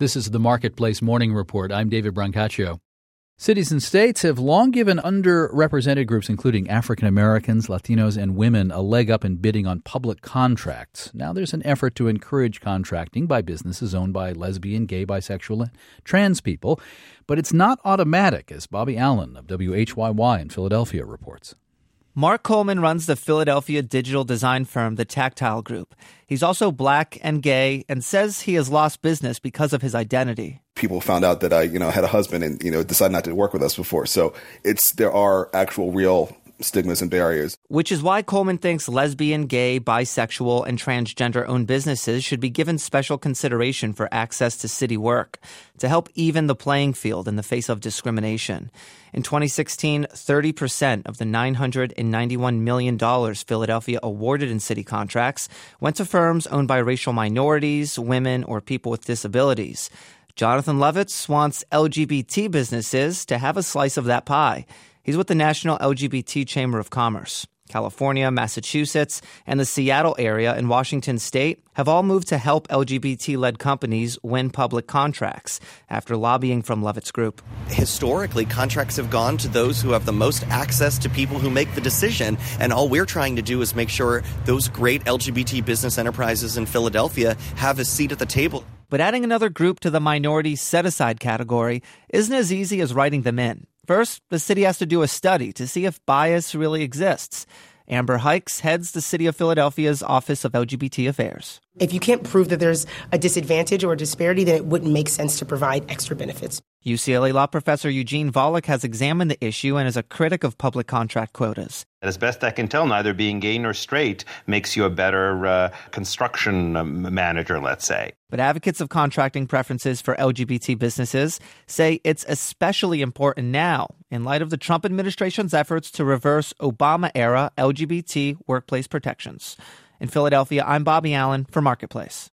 This is the Marketplace Morning Report. I'm David Brancaccio. Cities and states have long given underrepresented groups, including African Americans, Latinos, and women, a leg up in bidding on public contracts. Now there's an effort to encourage contracting by businesses owned by lesbian, gay, bisexual, and trans people. But it's not automatic, as Bobby Allen of WHYY in Philadelphia reports. Mark Coleman runs the Philadelphia digital design firm, The Tactile Group. He's also black and gay and says he has lost business because of his identity. People found out that I, had a husband and, decided not to work with us before. So there are actual real stigmas and barriers. Which is why Coleman thinks lesbian, gay, bisexual, and transgender-owned businesses should be given special consideration for access to city work to help even the playing field in the face of discrimination. In 2016, 30% of the $991 million Philadelphia awarded in city contracts went to firms owned by racial minorities, women, or people with disabilities. Jonathan Lovitz wants LGBT businesses to have a slice of that pie. He's with the National LGBT Chamber of Commerce. California, Massachusetts, and the Seattle area in Washington state have all moved to help LGBT-led companies win public contracts after lobbying from Lovitz Group. Historically, contracts have gone to those who have the most access to people who make the decision, and all we're trying to do is make sure those great LGBT business enterprises in Philadelphia have a seat at the table. But adding another group to the minority set-aside category isn't as easy as writing them in. First, the city has to do a study to see if bias really exists. Amber Hikes heads the City of Philadelphia's Office of LGBT Affairs. If you can't prove that there's a disadvantage or a disparity, then it wouldn't make sense to provide extra benefits. UCLA law professor Eugene Volokh has examined the issue and is a critic of public contract quotas. As best I can tell, neither being gay nor straight makes you a better construction manager, let's say. But advocates of contracting preferences for LGBT businesses say it's especially important now in light of the Trump administration's efforts to reverse Obama-era LGBT workplace protections. In Philadelphia, I'm Bobby Allen for Marketplace.